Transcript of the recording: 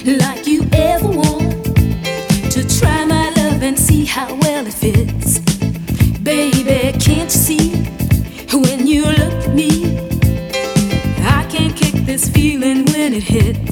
like you ever want to try my love and see how well it fits. Baby, can't you see when you look at me? I can't kick this feeling when it hits.